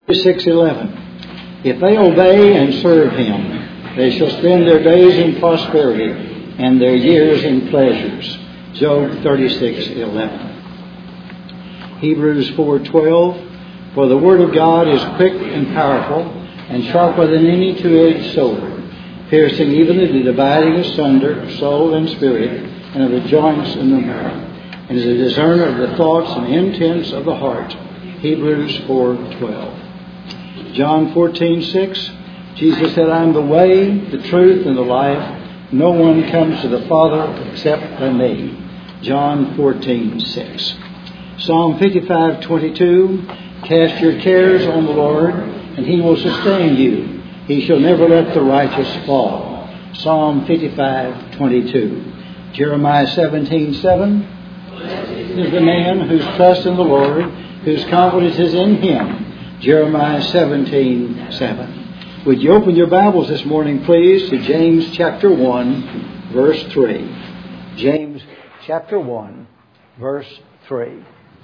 6:11. If they obey and serve Him, they shall spend their days in prosperity and their years in pleasures. Job 36:11. Hebrews 4:12. For the word of God is quick and powerful and sharper than any two-edged sword, piercing even to the dividing asunder of soul and spirit and of the joints and the marrow, and is a discerner of the thoughts and intents of the heart. Hebrews 4:12. John 14:6. Jesus said, I am the way, the truth, and the life. No one comes to the Father except by me. John 14:6. Psalm 55:22. Cast your cares on the Lord, and He will sustain you. He shall never let the righteous fall. Psalm 55:22. Jeremiah 17:7. Is the man whose trust in the Lord, whose confidence is in Him. Jeremiah 17:7. Would you open your Bibles this morning, please, to James chapter 1, verse 3. James chapter 1, verse 3.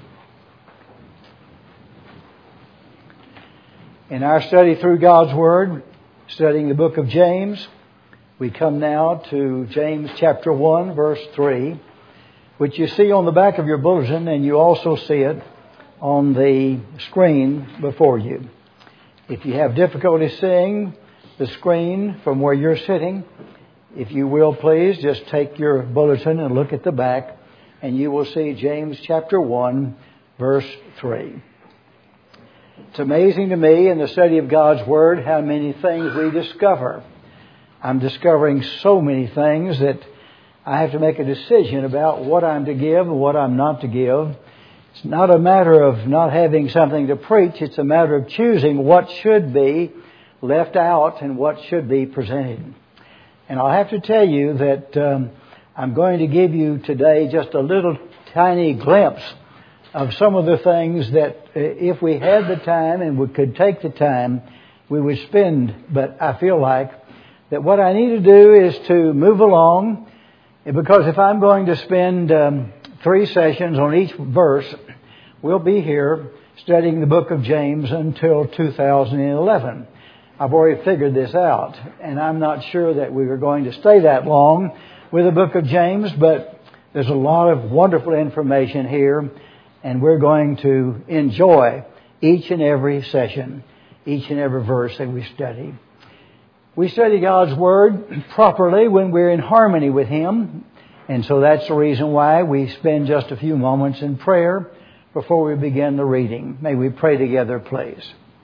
In our study through God's Word, studying the book of James, we come now to James chapter 1, verse 3, which you see on the back of your bulletin, and you also see it on the screen before you. If you have difficulty seeing the screen from where you're sitting, if you will please just take your bulletin and look at the back, and you will see James chapter 1, verse 3. It's amazing to me in the study of God's Word how many things we discover. I'm discovering so many things that I have to make a decision about what I'm to give and what I'm not to give. It's not a matter of not having something to preach. It's a matter of choosing what should be left out and what should be presented. And I'll have to tell you that I'm going to give you today just a little tiny glimpse of some of the things that if we had the time and we could take the time, we would spend. But I feel like that what I need to do is to move along, because if I'm going to spend 3 sessions on each verse, we'll be here studying the book of James until 2011. I've already figured this out, and I'm not sure that we are going to stay that long with the book of James, but there's a lot of wonderful information here, and we're going to enjoy each and every session, each and every verse that we study. We study God's Word properly when we're in harmony with Him. And so that's the reason why we spend just a few moments in prayer before we begin the reading. May we pray together, please.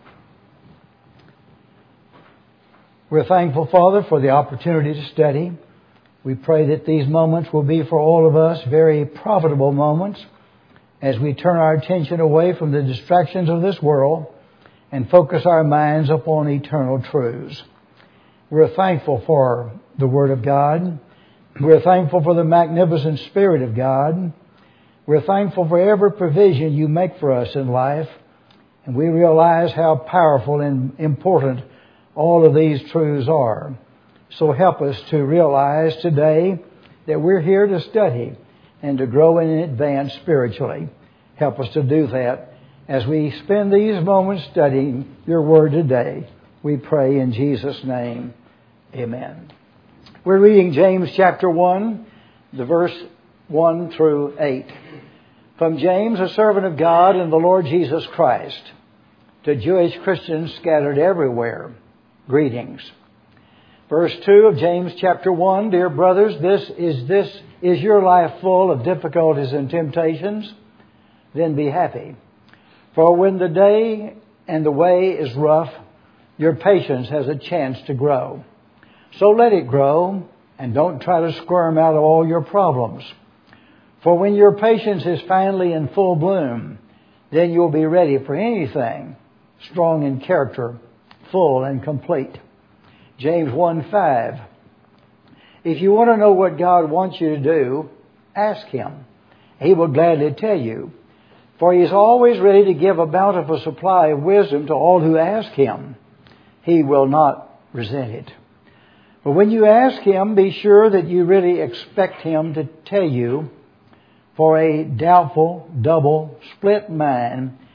We're thankful, Father, for the opportunity to study. We pray that these moments will be for all of us very profitable moments as we turn our attention away from the distractions of this world and focus our minds upon eternal truths. We're thankful for the Word of God. We're thankful for the magnificent Spirit of God. We're thankful for every provision you make for us in life. And we realize how powerful and important all of these truths are. So help us to realize today that we're here to study and to grow and advance spiritually. Help us to do that as we spend these moments studying your Word today. We pray in Jesus' name. Amen. We're reading James chapter 1, the verse 1 through 8. From James, a servant of God and the Lord Jesus Christ, to Jewish Christians scattered everywhere, greetings. Verse 2 of James chapter 1, Dear brothers, is your life full of difficulties and temptations? Then be happy. For when the day and the way is rough, your patience has a chance to grow. So let it grow, and don't try to squirm out of all your problems. For when your patience is finally in full bloom, then you'll be ready for anything, strong in character, full and complete. James 1:5. If you want to know what God wants you to do, ask Him. He will gladly tell you. For He is always ready to give a bountiful supply of wisdom to all who ask Him. He will not resent it. But when you ask Him, be sure that you really expect Him to tell you, for a doubtful, double, split mind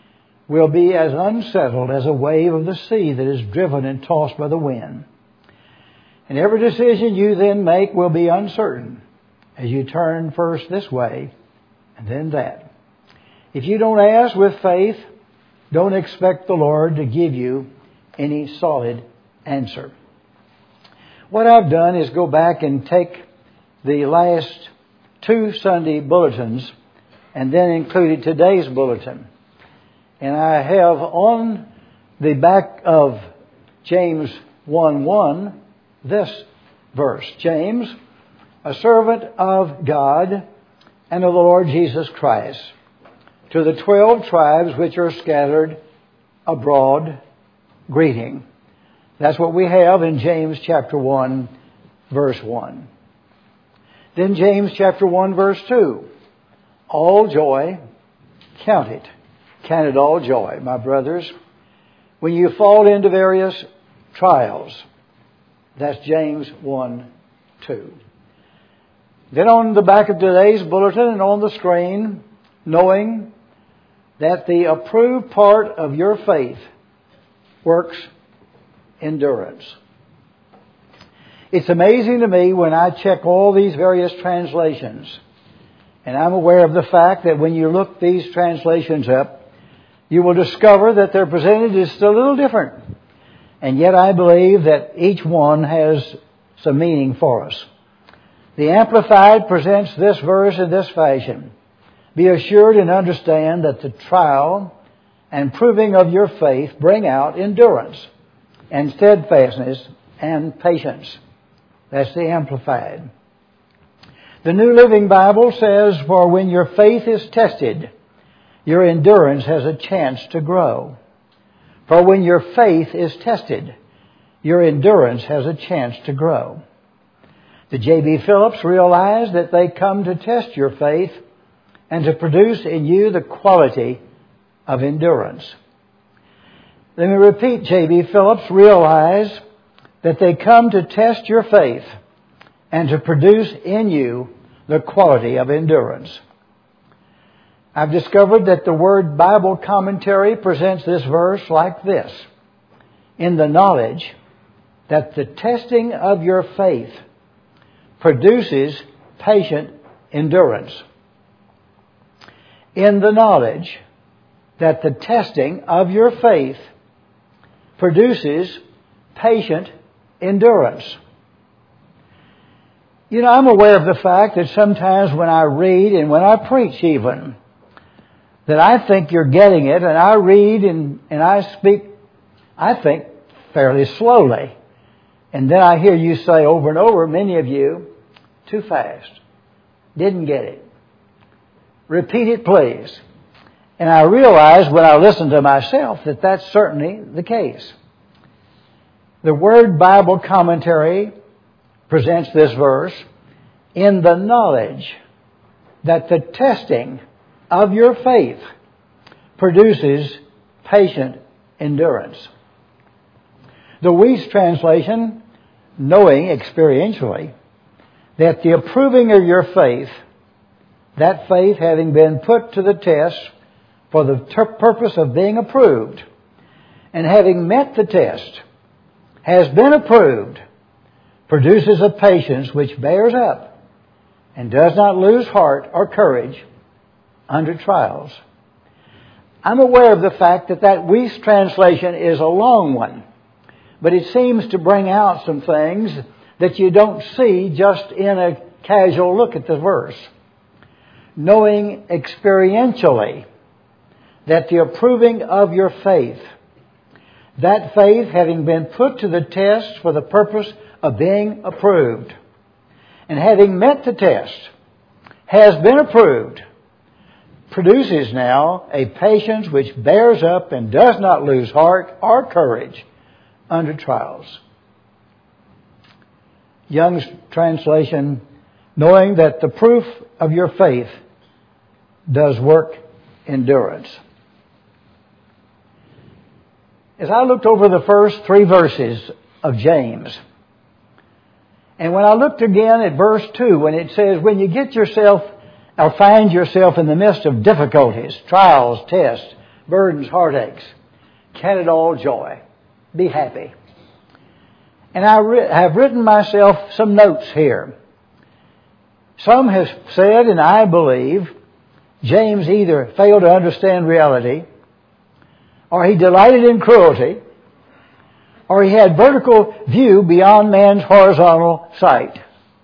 will be as unsettled as a wave of the sea that is driven and tossed by the wind. And every decision you then make will be uncertain as you turn first this way and then that. If you don't ask with faith, don't expect the Lord to give you any solid answer. What I've done is go back and take the last 2 Sunday bulletins and then included today's bulletin. And I have on the back of James 1:1 this verse. James, a servant of God and of the Lord Jesus Christ, to the 12 tribes which are scattered abroad, greeting. That's what we have in James chapter 1, verse 1. Then James chapter 1, verse 2. All joy, count it all joy, my brothers, when you fall into various trials. That's James 1, 2. Then on the back of today's bulletin and on the screen, knowing that the approved part of your faith works endurance. It's amazing to me when I check all these various translations, and I'm aware of the fact that when you look these translations up, you will discover that they're presented just a little different. And yet I believe that each one has some meaning for us. The Amplified presents this verse in this fashion. Be assured and understand that the trial and proving of your faith bring out endurance and steadfastness and patience. That's the Amplified. The New Living Bible says, for when your faith is tested, your endurance has a chance to grow. For when your faith is tested, your endurance has a chance to grow. The J.B. Phillips realized that they come to test your faith and to produce in you the quality of endurance. Let me repeat, J.B. Phillips realized that they come to test your faith and to produce in you the quality of endurance. I've discovered that the Word Bible Commentary presents this verse like this. In the knowledge that the testing of your faith produces patient endurance. In the knowledge that the testing of your faith produces patient endurance. You know, I'm aware of the fact that sometimes when I read and when I preach even, that I think you're getting it, and I read and I speak, I think, fairly slowly. And then I hear you say over and over, many of you, too fast. Didn't get it. Repeat it, please. And I realize when I listen to myself that that's certainly the case. The Word Bible Commentary presents this verse, in the knowledge that the testing of your faith produces patient endurance. The Weiss translation, knowing experientially that the approving of your faith, that faith having been put to the test for the purpose of being approved, and having met the test, has been approved, produces a patience which bears up and does not lose heart or courage under trials. I'm aware of the fact that that Weiss translation is a long one, but it seems to bring out some things that you don't see just in a casual look at the verse. Knowing experientially that the approving of your faith, that faith having been put to the test for the purpose of being approved, and having met the test, has been approved, produces now a patience which bears up and does not lose heart or courage under trials. Young's translation, knowing that the proof of your faith does work endurance. As I looked over the first 3 verses of James, and when I looked again at verse 2, when it says, when you get yourself or find yourself in the midst of difficulties, trials, tests, burdens, heartaches. Count it all joy. Be happy. And I have written myself some notes here. Some have said, and I believe, James either failed to understand reality, or he delighted in cruelty, or he had vertical view beyond man's horizontal sight.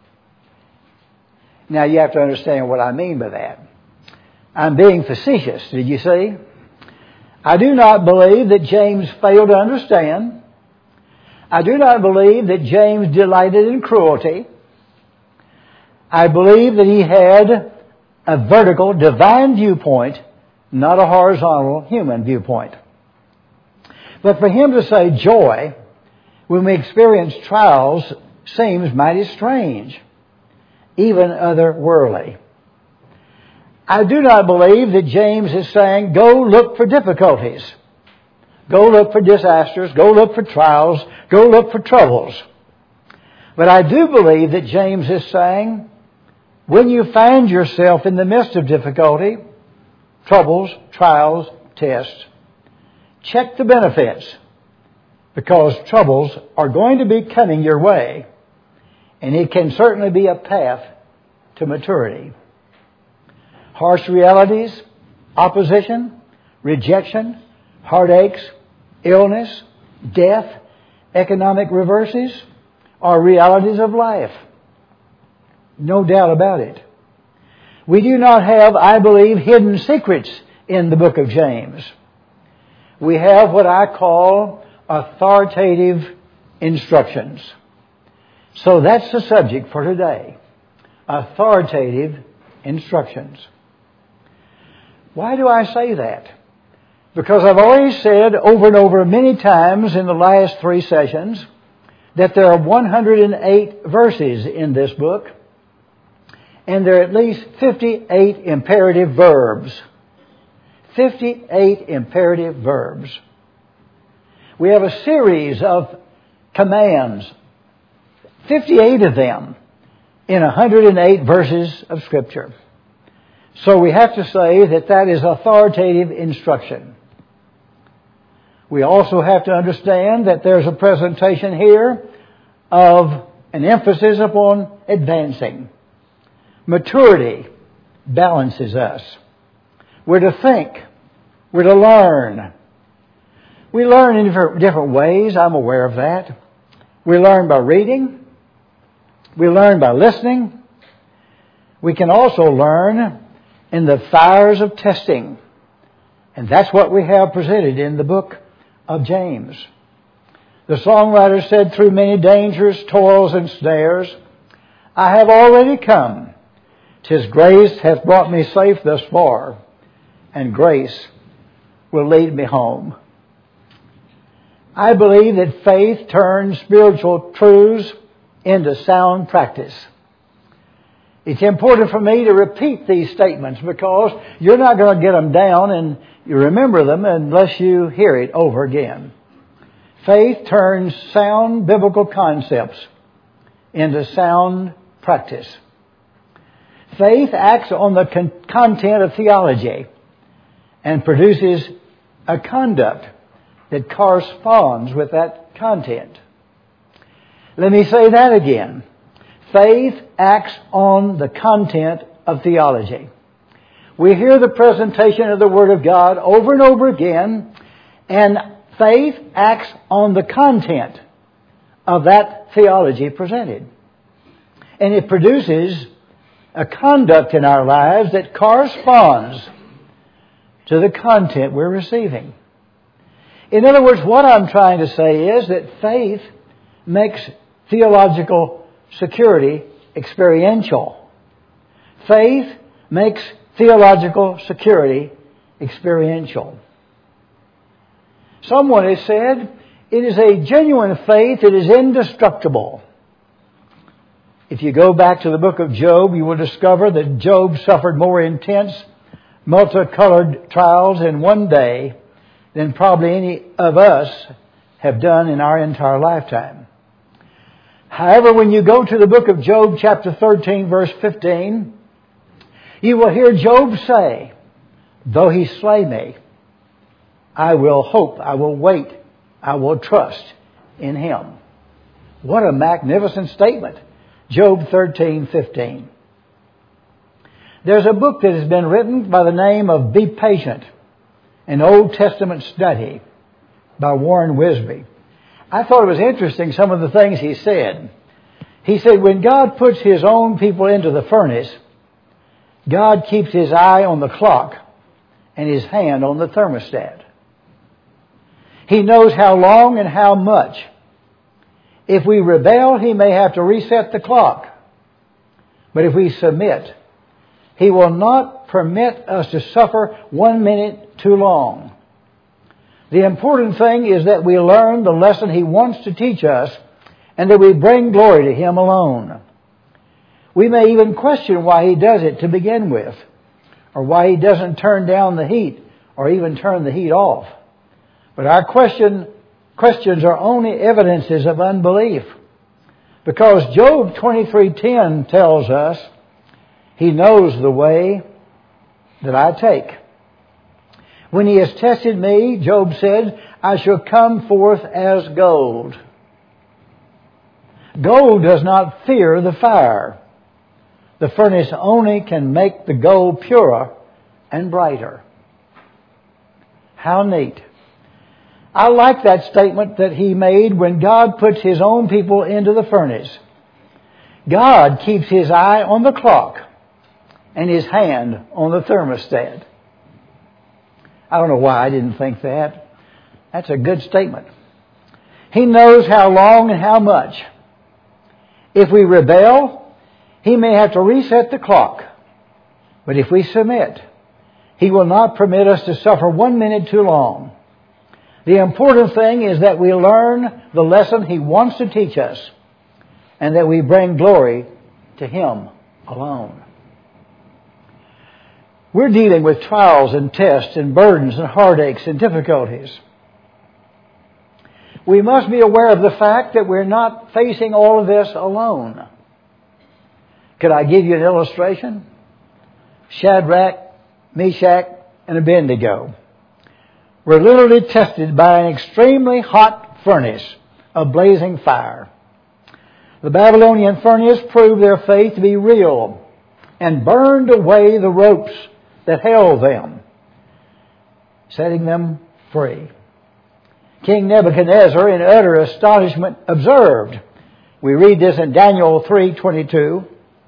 Now you have to understand what I mean by that. I'm being facetious, did you see? I do not believe that James failed to understand. I do not believe that James delighted in cruelty. I believe that he had a vertical, divine viewpoint, not a horizontal, human viewpoint. But for him to say joy when we experience trials seems mighty strange, even otherworldly. I do not believe that James is saying, go look for difficulties. Go look for disasters. Go look for trials. Go look for troubles. But I do believe that James is saying, when you find yourself in the midst of difficulty, troubles, trials, tests, check the benefits, because troubles are going to be coming your way, and it can certainly be a path to maturity. Harsh realities, opposition, rejection, heartaches, illness, death, economic reverses are realities of life. No doubt about it. We do not have, I believe, hidden secrets in the book of James. We have what I call authoritative instructions. So that's the subject for today. Authoritative instructions. Why do I say that? Because I've already said over and over many times in the last 3 sessions that there are 108 verses in this book, and there are at least 58 imperative verbs. 58 imperative verbs. We have a series of commands, 58 of them in 108 verses of Scripture. So we have to say that that is authoritative instruction. We also have to understand that there's a presentation here of an emphasis upon advancing. Maturity balances us. We're to think. We're to learn. We learn in different ways. I'm aware of that. We learn by reading. We learn by listening. We can also learn in the fires of testing. And that's what we have presented in the book of James. The songwriter said, through many dangers, toils, and snares, I have already come. 'Tis grace hath brought me safe thus far, and grace will lead me home. I believe that faith turns spiritual truths into sound practice. It's important for me to repeat these statements because you're not going to get them down and you remember them unless you hear it over again. Faith turns sound biblical concepts into sound practice. Faith acts on the content of theology and produces a conduct that corresponds with that content. Let me say that again. Faith acts on the content of theology. We hear the presentation of the Word of God over and over again, and faith acts on the content of that theology presented. And it produces a conduct in our lives that corresponds to the content we're receiving. In other words, what I'm trying to say is that faith makes theological security experiential. Faith makes theological security experiential. Someone has said, it is a genuine faith that is indestructible. If you go back to the book of Job, you will discover that Job suffered more intense, multicolored trials in one day than probably any of us have done in our entire lifetime. However, when you go to the book of Job, chapter 13, verse 15, you will hear Job say, though he slay me, I will hope, I will wait, I will trust in Him. What a magnificent statement. Job 13:15. There's a book that has been written by the name of Be Patient, an Old Testament study by Warren Wisby. I thought it was interesting, some of the things he said. He said, when God puts His own people into the furnace, God keeps His eye on the clock and His hand on the thermostat. He knows how long and how much. If we rebel, He may have to reset the clock. But if we submit, He will not permit us to suffer 1 minute too long. The important thing is that we learn the lesson He wants to teach us and that we bring glory to Him alone. We may even question why He does it to begin with, or why He doesn't turn down the heat or even turn the heat off. But our questions are only evidences of unbelief. Because Job 23:10 tells us, He knows the way that I take. When He has tested me, Job said, I shall come forth as gold. Gold does not fear the fire. The furnace only can make the gold purer and brighter. How neat. I like that statement that he made when God puts His own people into the furnace. God keeps His eye on the clock and His hand on the thermostat. I don't know why I didn't think that. That's a good statement. He knows how long and how much. If we rebel, He may have to reset the clock. But if we submit, He will not permit us to suffer 1 minute too long. The important thing is that we learn the lesson He wants to teach us and that we bring glory to Him alone. We're dealing with trials and tests and burdens and heartaches and difficulties. We must be aware of the fact that we're not facing all of this alone. Could I give you an illustration? Shadrach, Meshach, and Abednego were literally tested by an extremely hot furnace of blazing fire. The Babylonian furnace proved their faith to be real and burned away the ropes that held them, setting them free. King Nebuchadnezzar, in utter astonishment, observed. We read this in Daniel 3:22.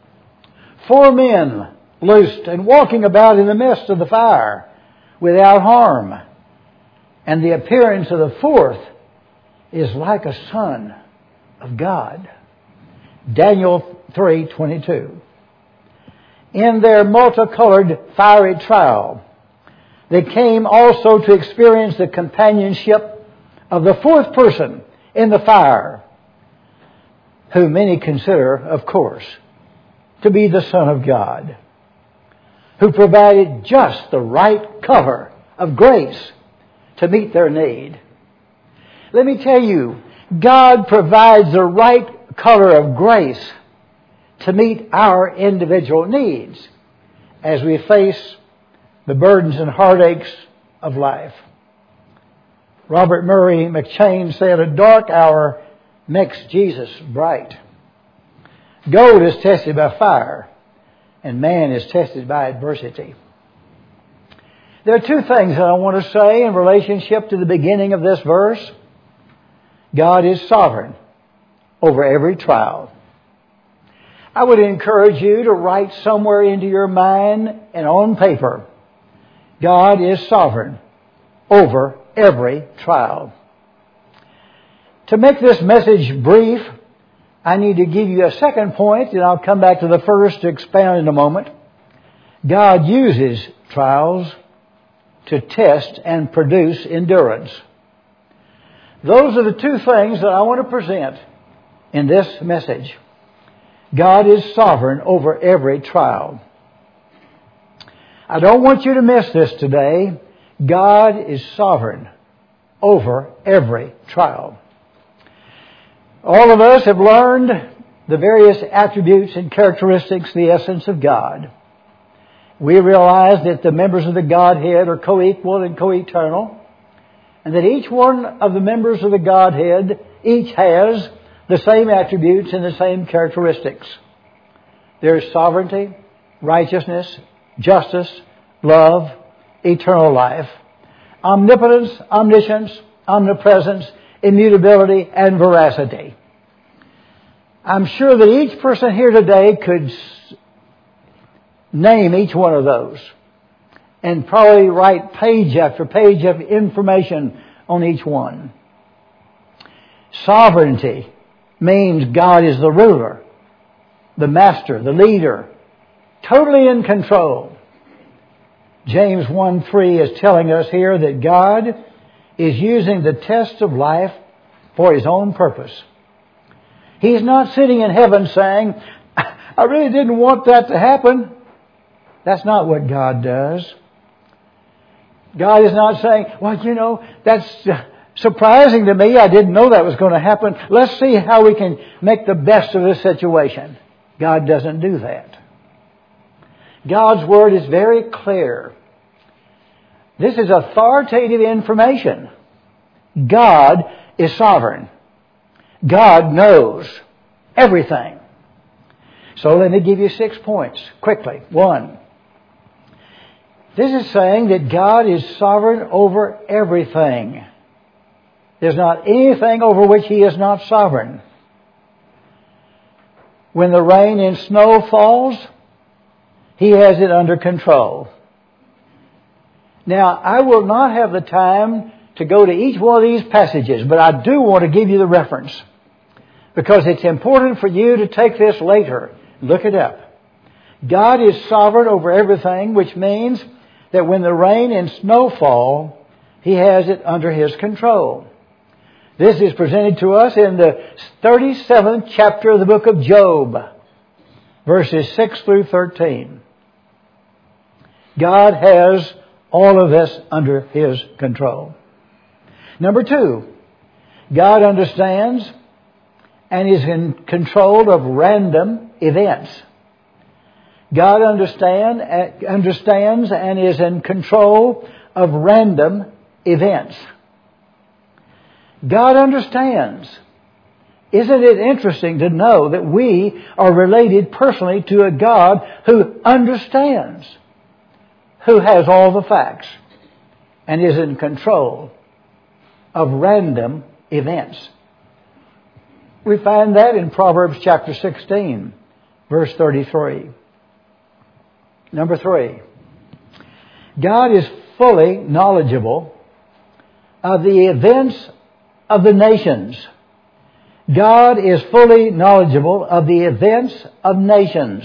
4 men loosed and walking about in the midst of the fire without harm. And the appearance of the fourth is like a son of God. Daniel 3:22. In their multicolored fiery trial, they came also to experience the companionship of the fourth person in the fire, who many consider, of course, to be the Son of God, who provided just the right cover of grace to meet their need. Let me tell you, God provides the right color of grace to meet our individual needs as we face the burdens and heartaches of life. Robert Murray McCheyne said, a dark hour makes Jesus bright. Gold is tested by fire, and man is tested by adversity. There are 2 things that I want to say in relationship to the beginning of this verse. God is sovereign over every trial. I would encourage you to write somewhere into your mind and on paper, God is sovereign over every trial. To make this message brief, I need to give you a second point, and I'll come back to the first to expound in a moment. God uses trials to test and produce endurance. Those are the 2 things that I want to present in this message. God is sovereign over every trial. I don't want you to miss this today. God is sovereign over every trial. All of us have learned the various attributes and characteristics, the essence of God. We realize that the members of the Godhead are co-equal and co-eternal. and that each one of the members of the Godhead each has the same attributes and the same characteristics. There's sovereignty, righteousness, justice, love, eternal life, omnipotence, omniscience, omnipresence, immutability, and veracity. I'm sure that each person here today could name each one of those and probably write page after page of information on each one. Sovereignty means God is the ruler, the master, the leader, totally in control. James 1:3 is telling us here that God is using the test of life for His own purpose. He's not sitting in heaven saying, I really didn't want that to happen. That's not what God does. God is not saying, well, that's surprising to me. I didn't know that was going to happen. Let's see how we can make the best of this situation. God doesn't do that. God's Word is very clear. This is authoritative information. God is sovereign. God knows everything. So let me give you 6 points quickly. 1. This is saying that God is sovereign over everything. There's not anything over which He is not sovereign. When the rain and snow falls, He has it under control. Now, I will not have the time to go to each one of these passages, but I do want to give you the reference, because it's important for you to take this later. Look it up. God is sovereign over everything, which means that when the rain and snow fall, He has it under His control. This is presented to us in the 37th chapter of the book of Job, verses 6 through 13. God has all of this under His control. Number 2, God understands and is in control of random events. God understands and is in control of random events. God understands. Isn't it interesting to know that we are related personally to a God who understands, who has all the facts, and is in control of random events? We find that in Proverbs chapter 16, verse 33. Number 3, God is fully knowledgeable of the events of the nations. God is fully knowledgeable of the events of nations.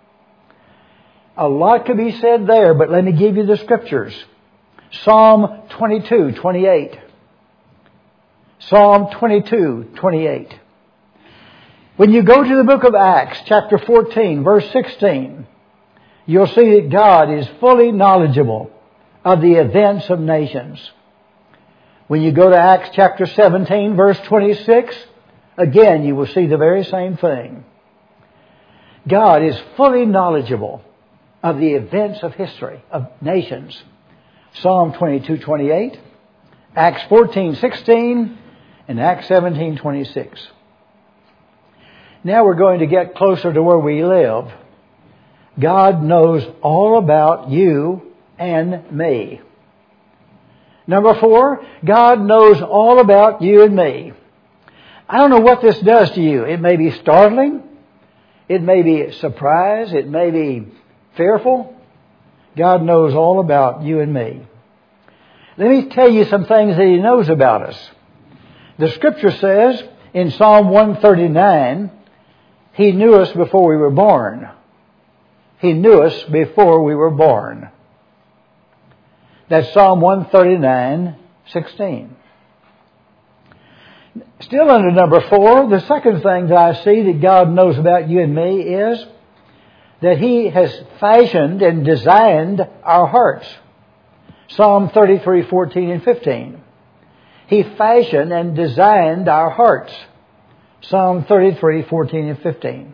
A lot could be said there, but let me give you the scriptures. Psalm 22:28. Psalm 22:28. When you go to the book of Acts, chapter 14, verse 16, you'll see that God is fully knowledgeable of the events of nations. When you go to Acts chapter 17, verse 26, again you will see the very same thing. God is fully knowledgeable of the events of history, of nations. Psalm 22:28, Acts 14:16, and Acts 17:26. Now we're going to get closer to where we live. God knows all about you and me. Number 4, God knows all about you and me. I don't know what this does to you. It may be startling. It may be a surprise. It may be fearful. God knows all about you and me. Let me tell you some things that He knows about us. The Scripture says in Psalm 139, He knew us before we were born. He knew us before we were born. That's Psalm 139:16. Still under number 4, the second thing that I see that God knows about you and me is that He has fashioned and designed our hearts. Psalm 33:14 and 15. He fashioned and designed our hearts. Psalm 33:14 and 15.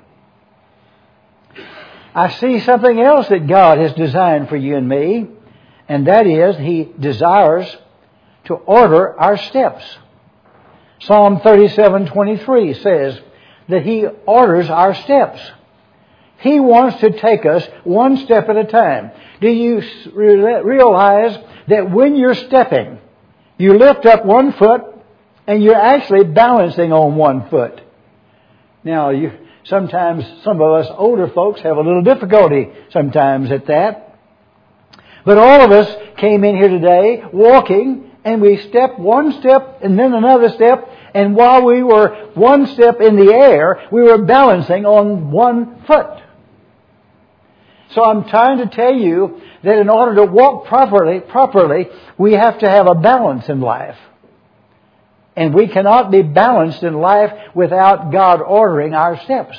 I see something else that God has designed for you and me, and that is He desires to order our steps. Psalm 37:23 says that He orders our steps. He wants to take us one step at a time. Do you realize that when you're stepping, you lift up one foot and you're actually balancing on one foot? Now, sometimes some of us older folks have a little difficulty sometimes at that. But all of us came in here today walking, and we stepped one step and then another step, and while we were one step in the air, we were balancing on one foot. So I'm trying to tell you that in order to walk properly, we have to have a balance in life. And we cannot be balanced in life without God ordering our steps.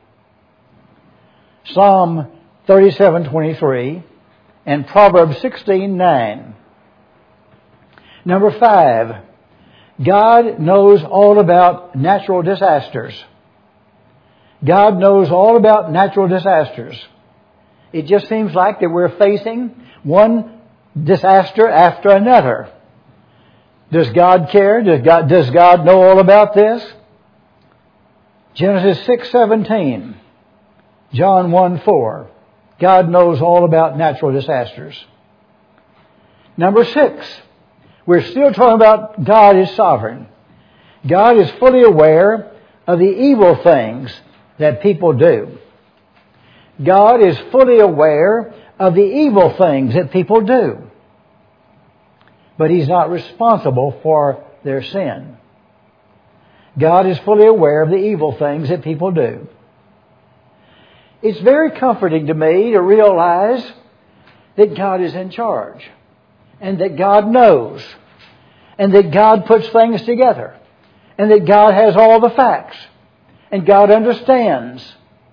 Psalm 37:23 and Proverbs 16:9. Number 5, God knows all about natural disasters. God knows all about natural disasters. It just seems like that we're facing one disaster after another. Does God care? Does God know all about this? Genesis 6:17. John 1:4. God knows all about natural disasters. Number 6. We're still talking about God is sovereign. God is fully aware of the evil things that people do. God is fully aware of the evil things that people do. But He's not responsible for their sin. God is fully aware of the evil things that people do. It's very comforting to me to realize that God is in charge, and that God knows, and that God puts things together, and that God has all the facts, and God understands.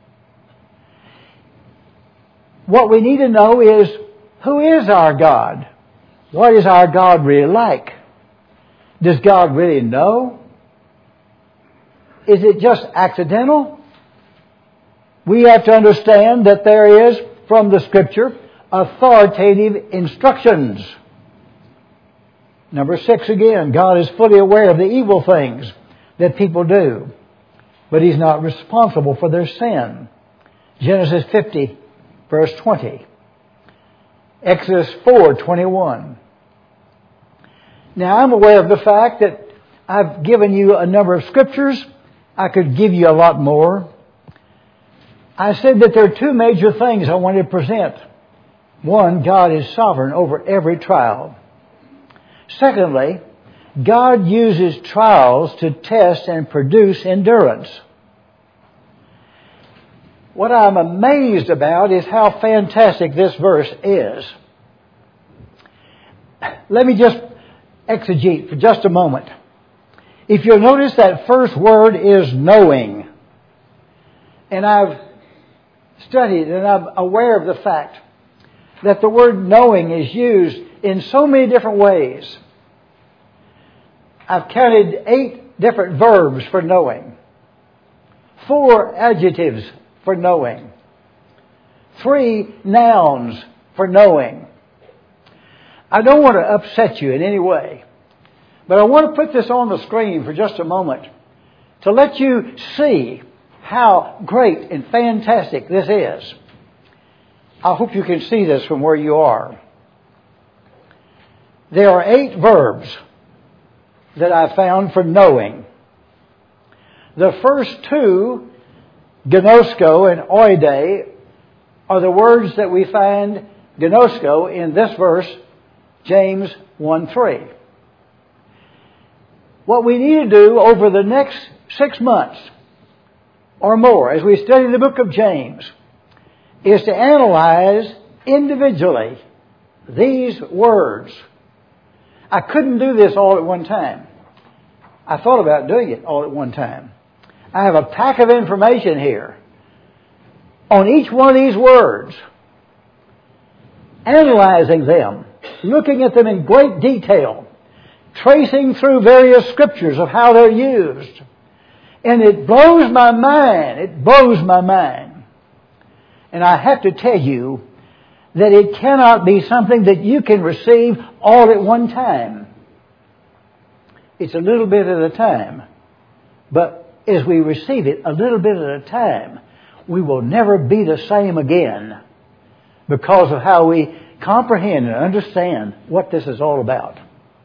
What we need to know is, who is our God? What is our God really like? Does God really know? Is it just accidental? We have to understand that there is, from the Scripture, authoritative instructions. Number 6 again, God is fully aware of the evil things that people do, but He's not responsible for their sin. Genesis 50, verse 20. Exodus 4:21. Now, I'm aware of the fact that I've given you a number of scriptures. I could give you a lot more. I said that there are two major things I want to present. One, God is sovereign over every trial. Secondly, God uses trials to test and produce endurance. What I'm amazed about is how fantastic this verse is. Let me just exegete for just a moment. If you'll notice, that first word is knowing. And I've studied and I'm aware of the fact that the word knowing is used in so many different ways. I've counted 8 different verbs for knowing, 4 adjectives for knowing, 3 nouns for knowing. I don't want to upset you in any way, but I want to put this on the screen for just a moment to let you see how great and fantastic this is. I hope you can see this from where you are. There are 8 verbs that I found for knowing. The first 2, gnosko and oide, are the words that we find gnosko in this verse, James 1:3. What we need to do over the next 6 months or more as we study the book of James is to analyze individually these words. I couldn't do this all at one time. I thought about doing it all at one time. I have a pack of information here on each one of these words, analyzing them, looking at them in great detail, tracing through various scriptures of how they're used. And it blows my mind. It blows my mind. And I have to tell you that it cannot be something that you can receive all at one time. It's a little bit at a time. But as we receive it a little bit at a time, we will never be the same again because of how we comprehend and understand what this is all about.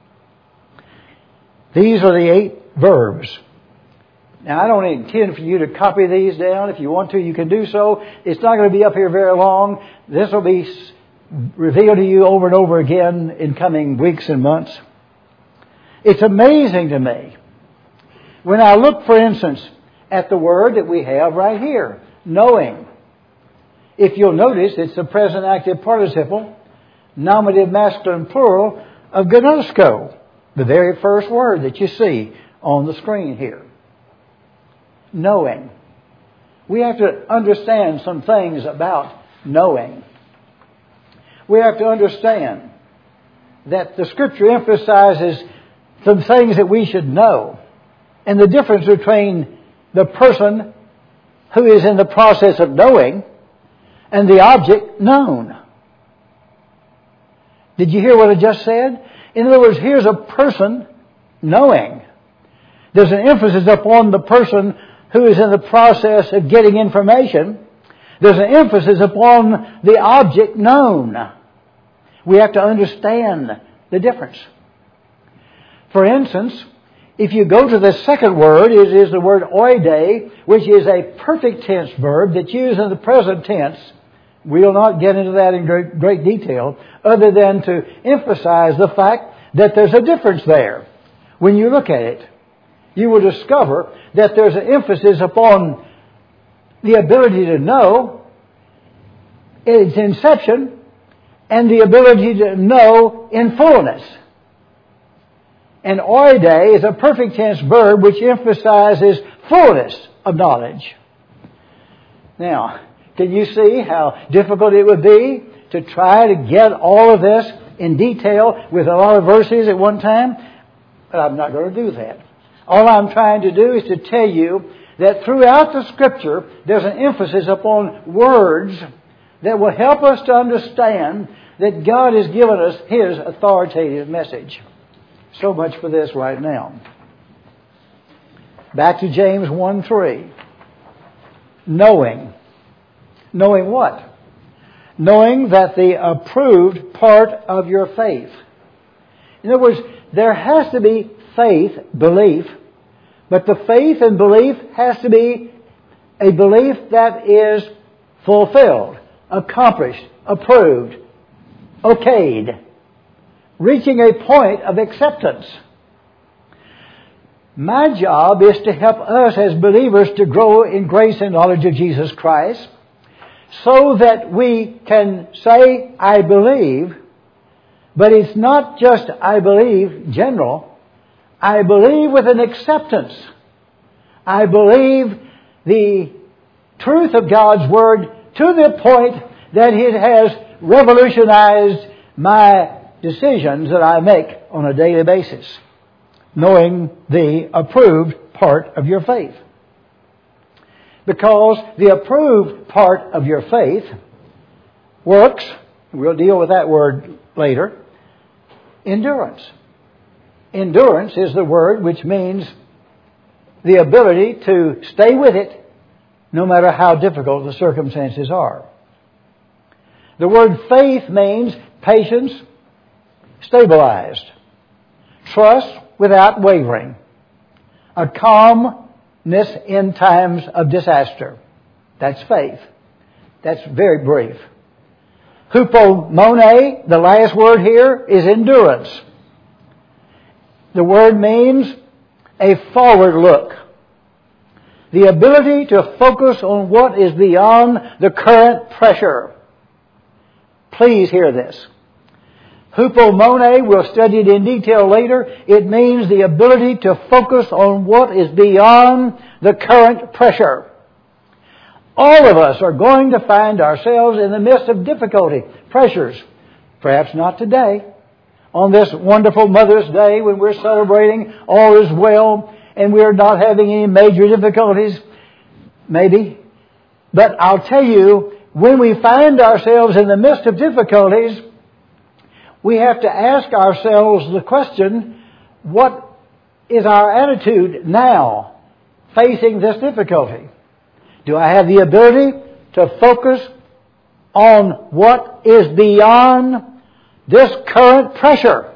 These are the 8 verbs. Now, I don't intend for you to copy these down. If you want to, you can do so. It's not going to be up here very long. This will be revealed to you over and over again in coming weeks and months. It's amazing to me when I look, for instance, at the word that we have right here, knowing. If you'll notice, it's the present active participle, nominative masculine plural of gnosko, the very first word that you see on the screen here. Knowing. We have to understand some things about knowing. We have to understand that the Scripture emphasizes some things that we should know, and the difference between the person who is in the process of knowing and the object known. Did you hear what I just said? In other words, here's a person knowing. There's an emphasis upon the person who is in the process of getting information. There's an emphasis upon the object known. We have to understand the difference. For instance, if you go to the second word, it is the word oide, which is a perfect tense verb that's used in the present tense. We'll not get into that in great detail, other than to emphasize the fact that there's a difference there. When you look at it, you will discover that there's an emphasis upon the ability to know its inception and the ability to know in fullness. And oide is a perfect tense verb which emphasizes fullness of knowledge. Now, can you see how difficult it would be to try to get all of this in detail with a lot of verses at one time? But I'm not going to do that. All I'm trying to do is to tell you that throughout the Scripture, there's an emphasis upon words that will help us to understand that God has given us His authoritative message. So much for this right now. Back to James 1:3. Knowing. Knowing what? Knowing that the approved part of your faith. In other words, there has to be faith, belief, but the faith and belief has to be a belief that is fulfilled, accomplished, approved, okayed, reaching a point of acceptance. My job is to help us as believers to grow in grace and knowledge of Jesus Christ so that we can say, I believe, but it's not just I believe general. I believe with an acceptance. I believe the truth of God's Word to the point that it has revolutionized my decisions that I make on a daily basis. Knowing the approved part of your faith. Because the approved part of your faith works, we'll deal with that word later, endurance. Endurance is the word which means the ability to stay with it no matter how difficult the circumstances are. The word faith means patience, stabilized, trust without wavering, a calmness in times of disaster. That's faith. That's very brief. Hupomone, the last word here, is endurance. The word means a forward look. The ability to focus on what is beyond the current pressure. Please hear this. Hupomone, we'll study it in detail later. It means the ability to focus on what is beyond the current pressure. All of us are going to find ourselves in the midst of difficulty, pressures. Perhaps not today. On this wonderful Mother's Day when we're celebrating all is well and we're not having any major difficulties. Maybe. But I'll tell you, when we find ourselves in the midst of difficulties, we have to ask ourselves the question, what is our attitude now facing this difficulty? Do I have the ability to focus on what is beyond this current pressure?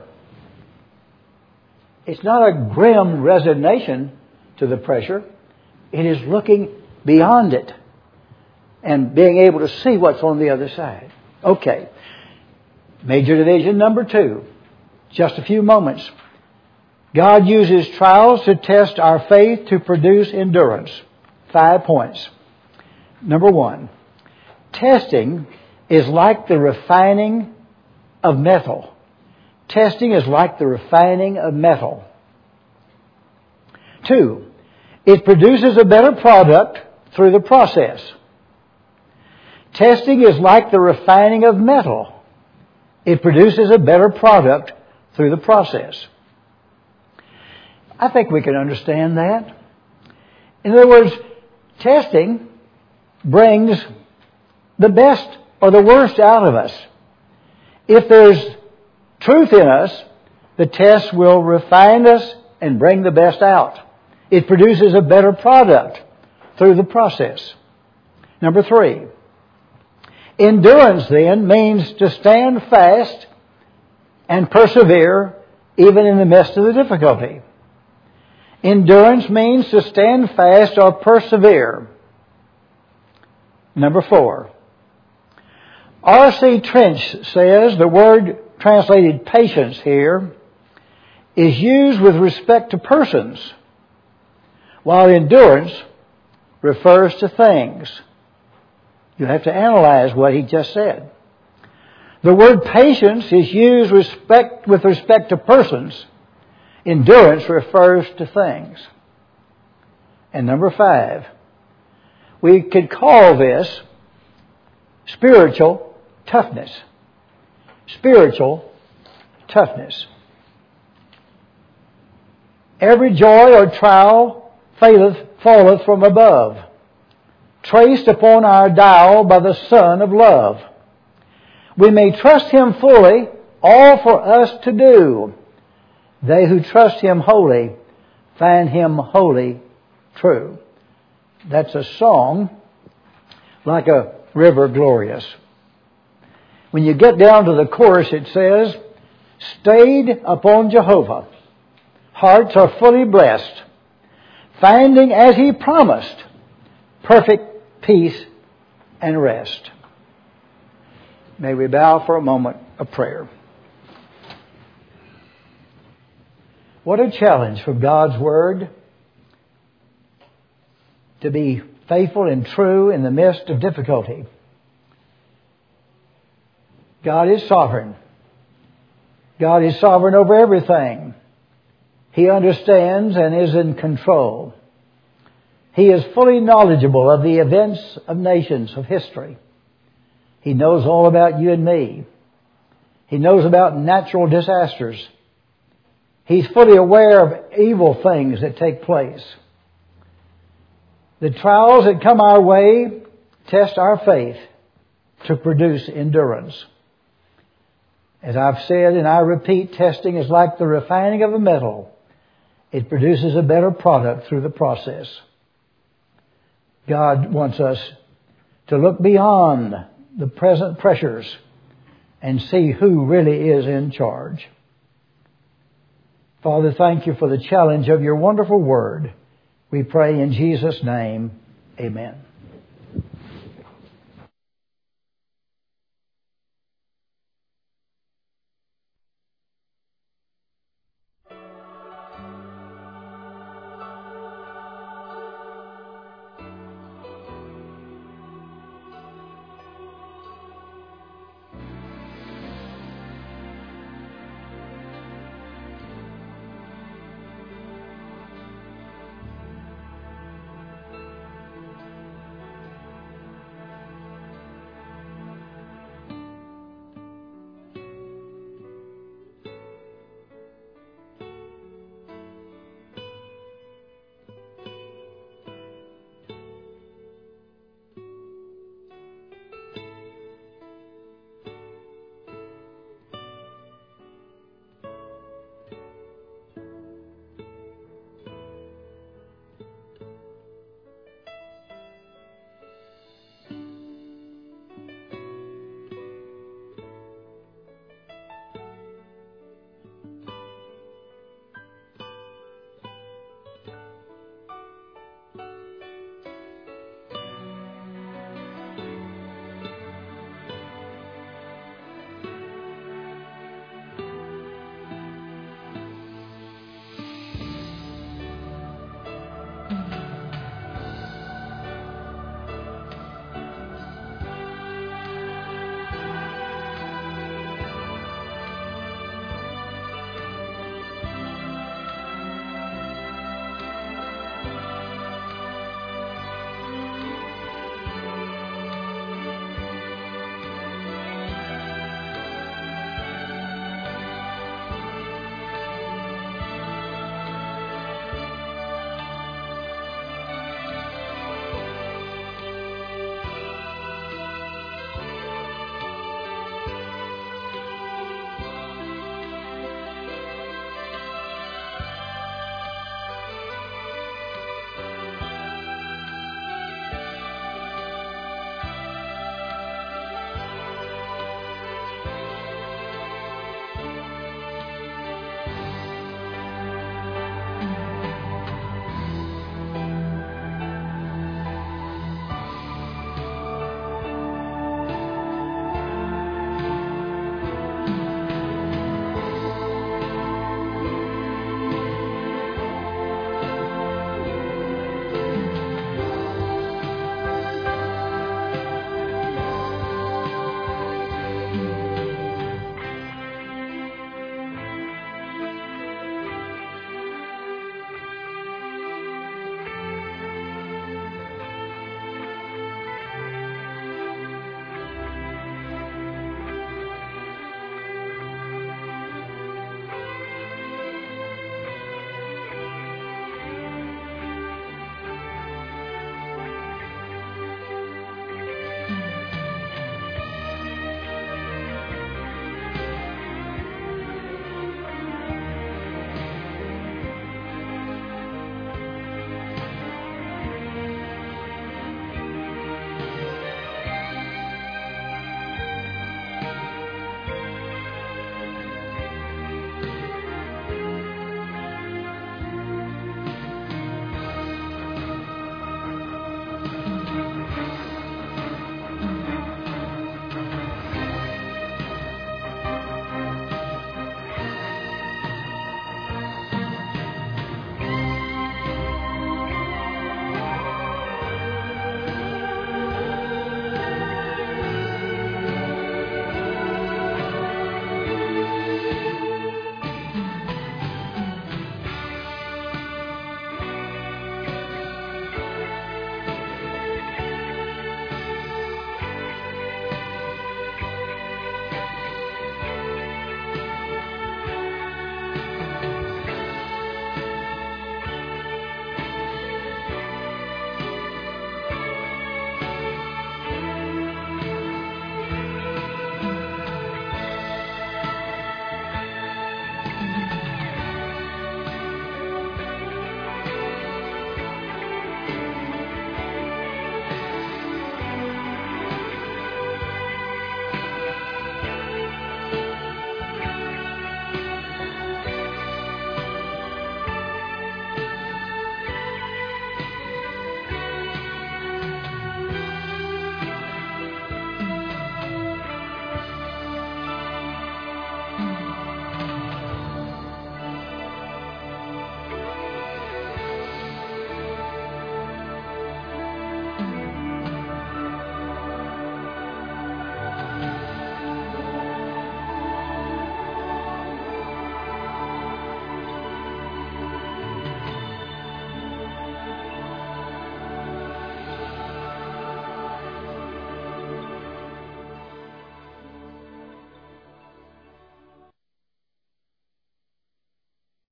It's not a grim resignation to the pressure. It is looking beyond it and being able to see what's on the other side. Okay. Major division number 2. Just a few moments. God uses trials to test our faith to produce endurance. 5 points. Number 1. Testing is like the refining of metal. Testing is like the refining of metal. 2. It produces a better product through the process. Testing is like the refining of metal. It produces a better product through the process. I think we can understand that. In other words, testing brings the best or the worst out of us. If there's truth in us, the test will refine us and bring the best out. It produces a better product through the process. Number 3. Endurance then means to stand fast and persevere even in the midst of the difficulty. Endurance means to stand fast or persevere. Number 4. R.C. Trench says the word translated patience here is used with respect to persons, while endurance refers to things. You have to analyze what he just said. The word patience is used with respect to persons. Endurance refers to things. And number 5, we could call this spiritual toughness. Spiritual toughness. Every joy or trial falleth from above, traced upon our dial by the Son of love. We may trust Him fully, all for us to do. They who trust Him wholly find Him wholly true. That's a song like a river glorious. When you get down to the chorus, it says, stayed upon Jehovah, hearts are fully blessed, finding as He promised, perfect peace and rest. May we bow for a moment of prayer. What a challenge from God's Word to be faithful and true in the midst of difficulty. God is sovereign. God is sovereign over everything. He understands and is in control. He is fully knowledgeable of the events of nations, of history. He knows all about you and me. He knows about natural disasters. He's fully aware of evil things that take place. The trials that come our way test our faith to produce endurance. As I've said and I repeat, testing is like the refining of a metal. It produces a better product through the process. God wants us to look beyond the present pressures and see who really is in charge. Father, thank you for the challenge of your wonderful word. We pray in Jesus' name, amen.